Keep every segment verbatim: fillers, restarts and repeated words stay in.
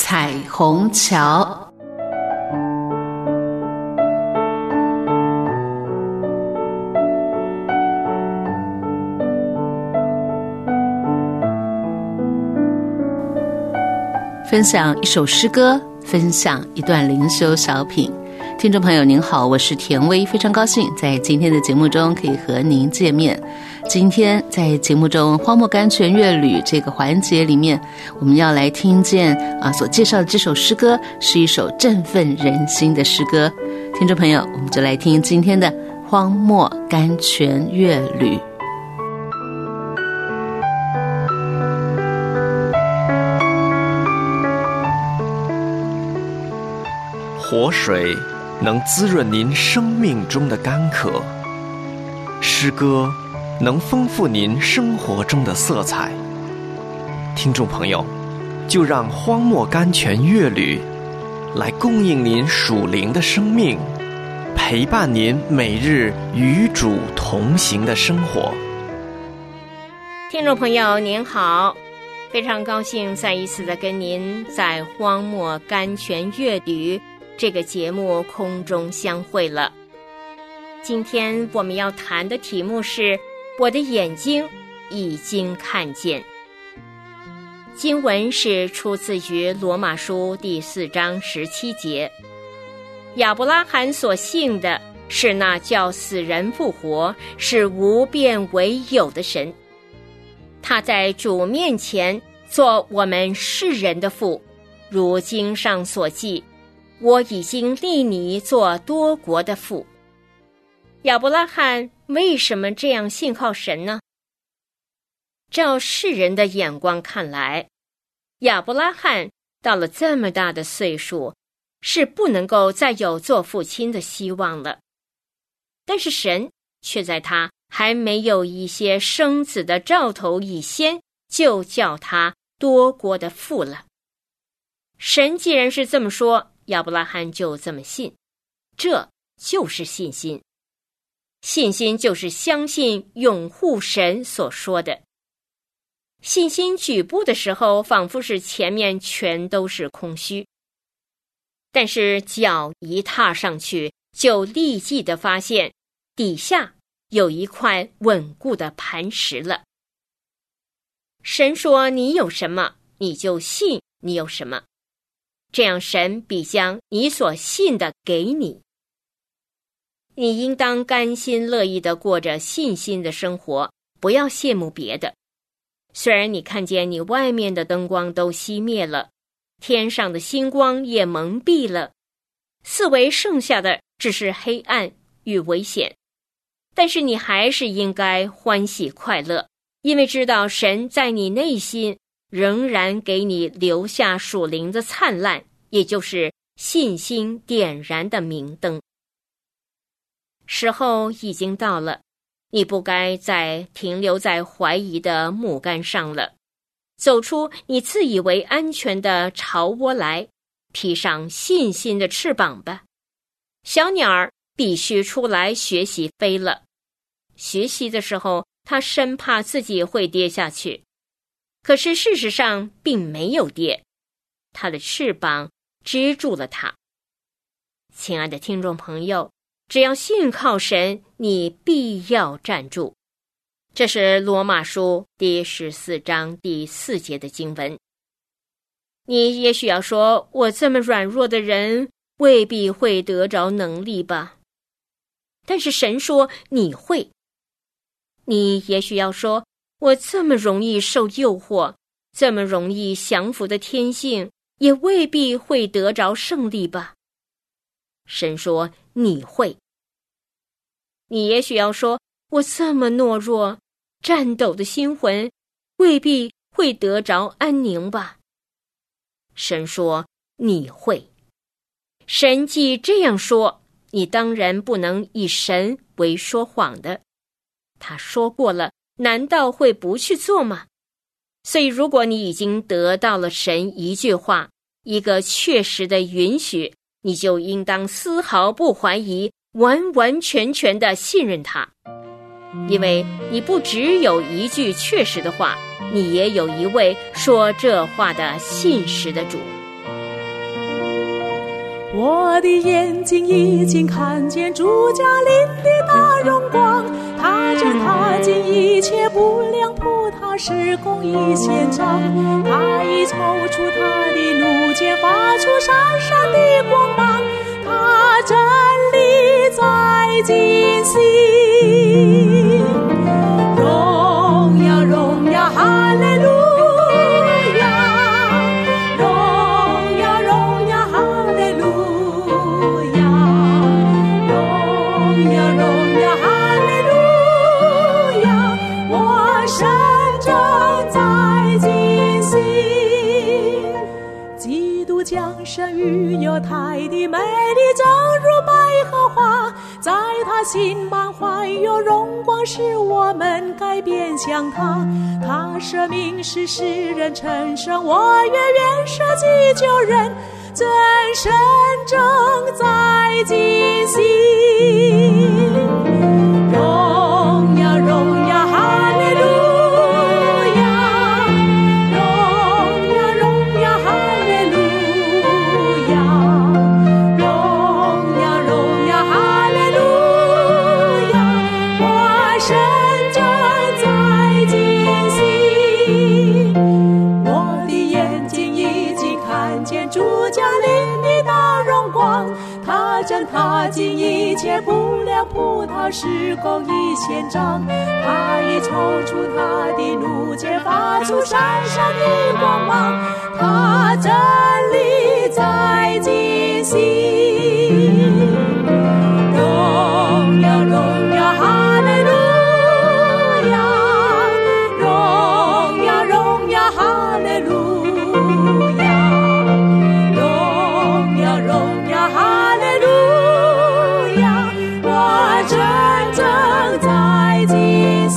彩虹桥。分享一首诗歌，分享一段灵修小品。听众朋友您好，我是田薇，非常高兴在今天的节目中可以和您见面。今天在节目中荒漠甘泉乐旅这个环节里面，我们要来听见啊所介绍的这首诗歌是一首振奋人心的诗歌。听众朋友，我们就来听今天的荒漠甘泉乐旅。 活水能滋润您生命中的干渴，诗歌能丰富您生活中的色彩。听众朋友，就让荒漠甘泉乐旅来供应您属灵的生命，陪伴您每日与主同行的生活。 听众朋友您好，非常高兴再一次的跟您在荒漠甘泉乐旅这个节目空中相会了。今天我们要谈的题目是我的眼睛已经看见。经文是出自于罗马书第四章十七节。亚伯拉罕所信的是那叫死人复活，是无变为有的神。他在主面前做我们世人的父，如经上所记，我已经立你做多国的父。亚伯拉罕为什么这样信靠神呢？照世人的眼光看来，亚伯拉罕到了这么大的岁数，是不能够再有做父亲的希望了。但是神却在他还没有一些生子的兆头以先，就叫他多国的父了。神既然是这么说，亚伯拉罕就这么信，这就是信心。信心就是相信拥护神所说的。信心举步的时候，仿佛是前面全都是空虚，但是脚一踏上去，就立即的发现底下有一块稳固的磐石了。神说你有什么，你就信你有什么，这样神必将你所信的给你。你应当甘心乐意地过着信心的生活，不要羡慕别的。虽然你看见你外面的灯光都熄灭了，天上的星光也蒙蔽了，四围剩下的只是黑暗与危险，但是你还是应该欢喜快乐，因为知道神在你内心仍然给你留下属灵的灿烂，也就是信心点燃的明灯。时候已经到了，你不该再停留在怀疑的木杆上了，走出你自以为安全的巢窝来，披上信心的翅膀吧。小鸟儿必须出来学习飞了，学习的时候它生怕自己会跌下去，可是事实上并没有跌，它的翅膀支住了它。亲爱的听众朋友，只要信靠神，你必要站住。这是罗马书第十四章第四节的经文。你也许要说，我这么软弱的人未必会得着能力吧？但是神说你会。你也许要说，我这么容易受诱惑，这么容易降服的天性，也未必会得着胜利吧？神说你会。你也许要说，我这么懦弱，战斗的心魂，未必会得着安宁吧？神说你会。神既这样说，你当然不能以神为说谎的。他说过了，难道会不去做吗？所以如果你已经得到了神一句话，一个确实的允许，你就应当丝毫不怀疑，完完全全地信任他。因为你不只有一句确实的话，你也有一位说这话的信实的主。 我的眼睛已经看见主加临的大荣光，他正踏进一切不良葡萄施工一现场，他已抽出他的怒剑，发出闪闪的光芒，他真理在进行。荣耀荣耀哈利路亚，荣耀荣耀哈利路亚，荣耀荣耀哈利路亚，我神正在进行。基督降生于犹太的美丽正如百合花，在他心满怀有荣光，使我们改变向他。他舍命使世人成圣，我愿愿舍己救人，真神正在进行。荣耀荣耀哈利路亚，荣耀荣耀哈利路亚，荣耀荣耀哈利路亚，我神正在进行。我的眼睛已经看见主降临的大荣光，他正踏进一切不良葡萄施工一现场，他已抽出他的怒剑，发出闪闪的光芒，他真理在进行。荣耀荣耀哈利路亚，荣耀荣耀哈利路亚，荣耀荣耀哈利路亚，我真正在进行。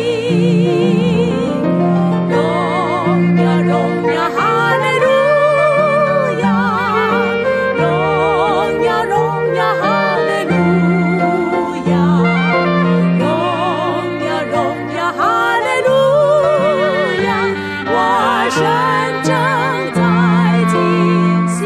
荣耀荣耀哈利路亚，荣耀荣耀哈利路亚，荣耀荣耀哈利路亚，我神正在进行。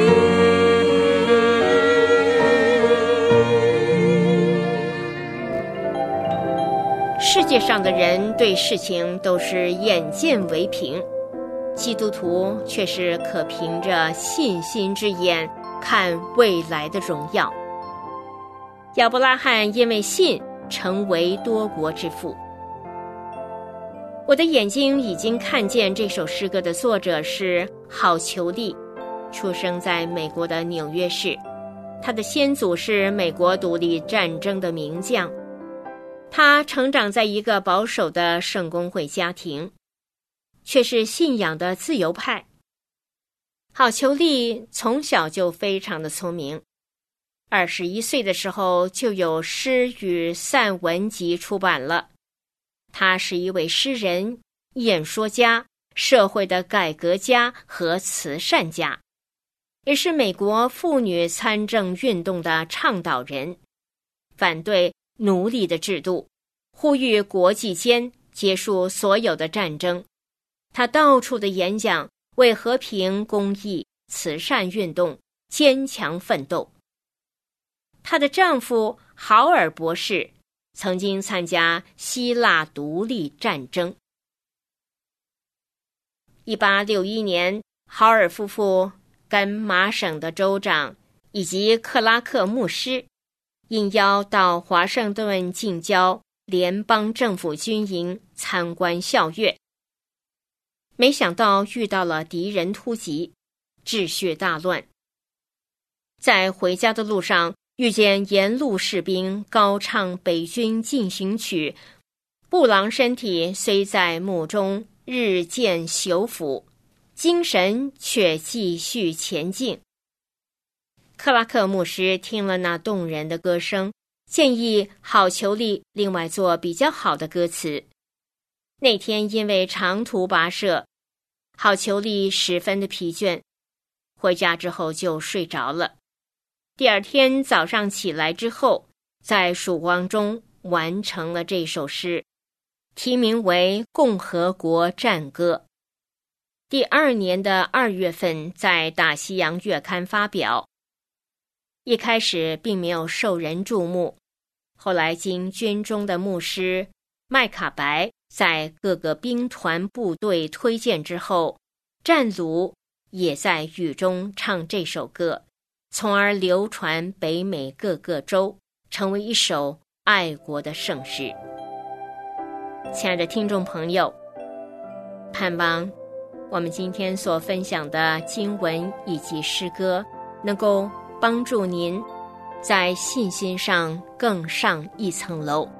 世界上的人对事情都是眼见为凭，基督徒却是可凭着信心之眼看未来的荣耀。亚伯拉罕因为信成为多国之父。我的眼睛已经看见这首诗歌的作者是郝裘丽，出生在美国的纽约市。他的先祖是美国独立战争的名将。他成长在一个保守的圣公会家庭，却是信仰的自由派。郝裘丽从小就非常的聪明，二十一岁的时候就有诗与散文集出版了。他是一位诗人、演说家、社会的改革家和慈善家，也是美国妇女参政运动的倡导人，反对奴隶的制度，呼吁国际间结束所有的战争。他到处的演讲，为和平、公益、慈善运动坚强奋斗。她的丈夫豪尔博士曾经参加希腊独立战争。一八六一年，豪尔夫妇跟麻省的州长以及克拉克牧师应邀到华盛顿近郊联邦政府军营参观校阅，没想到遇到了敌人突击，秩序大乱。在回家的路上，遇见沿路士兵高唱北军进行曲，布朗身体虽在墓中日渐朽腐，精神却继续前进。克拉克牧师听了那动人的歌声，建议郝裘丽另外做比较好的歌词。那天因为长途跋涉，郝裘丽十分的疲倦，回家之后就睡着了。第二天早上起来之后，在曙光中完成了这首诗，题名为《共和国战歌》。第二年的二月份在大西洋月刊发表。 一开始并没有受人注目，后来经军中的牧师麦卡白在各个兵团部队推荐之后，战卢也在雨中唱这首歌，从而流传北美各个州，成为一首爱国的圣诗。亲爱的听众朋友，盼望我们今天所分享的经文以及诗歌能够帮助您在信心上更上一层楼。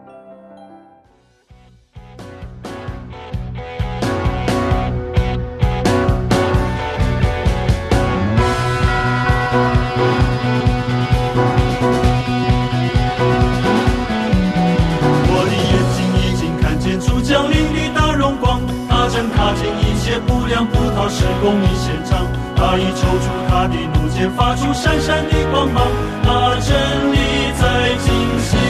我的眼睛已经看见主降临的大荣光，他正踏进一切不良葡萄施工的现场，他已抽出他的怒剑，发出闪闪的光芒，他真理在进行。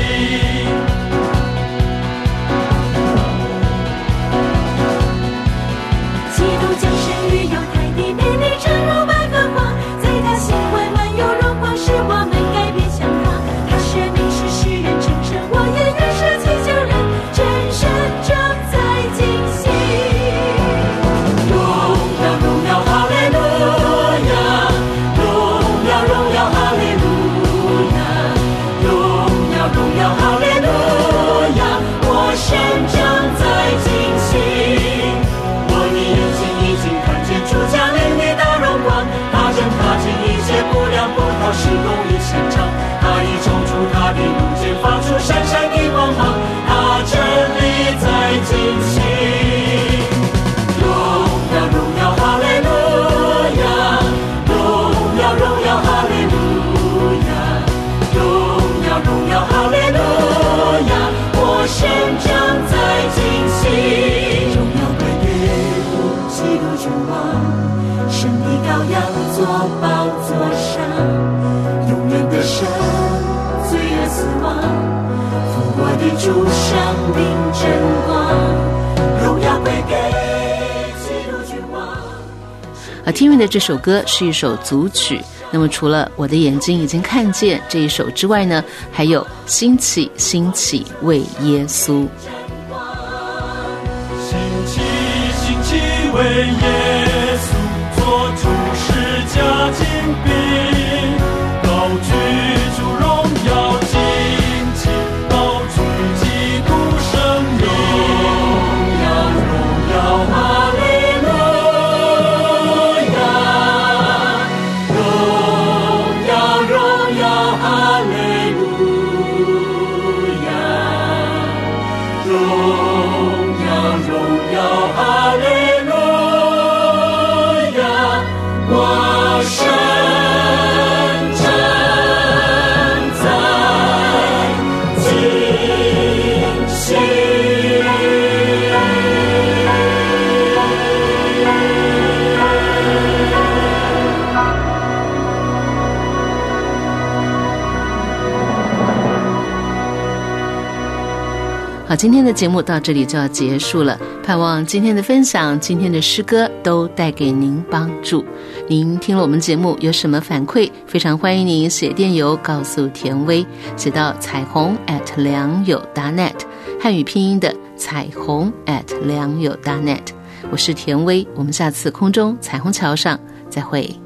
基督降生于犹太地，美丽正如百合花，在他心怀满有荣光，使我们改变向他。他使命是世人成圣，我也愿舍己救人，真神正在进行。荣耀荣耀哈利路亚，荣耀荣耀哈利路亚，荣耀荣耀哈利路亚，我神正在进行。我的眼睛已经看见主降临的大荣光，他正踏进一切不良葡萄施工的现场，他已抽出他的怒剑，发出闪闪的光芒，他真理在进行。荣耀荣耀哈利路亚，荣耀荣耀哈利路亚，荣耀荣耀哈利路亚，我神正在进行。荣耀归给父基督君王，神的羔羊坐宝座上，永远的神，罪恶死亡，复活的主，生命真光，荣耀归给基督君王。 而听韵的这首歌是一首组曲，那么除了我的眼睛已经看见这一首之外呢，还有兴起兴起为耶稣。 兴起兴起为耶稣做出十架精兵，高举主荣耀旌旗，高举基督圣名。荣耀荣耀哈利路亚，荣耀荣耀哈利路亚，荣耀荣耀哈利路亚，我神正在进行。 好，今天的节目到这里就要结束了，盼望今天的分享，今天的诗歌都带给您帮助。您听了我们节目有什么反馈，非常欢迎您写电邮告诉田薇，写到彩虹 at 良友 .net， 汉语拼音的彩虹 at 良友 .net。 我是田薇，我们下次空中彩虹桥上再会。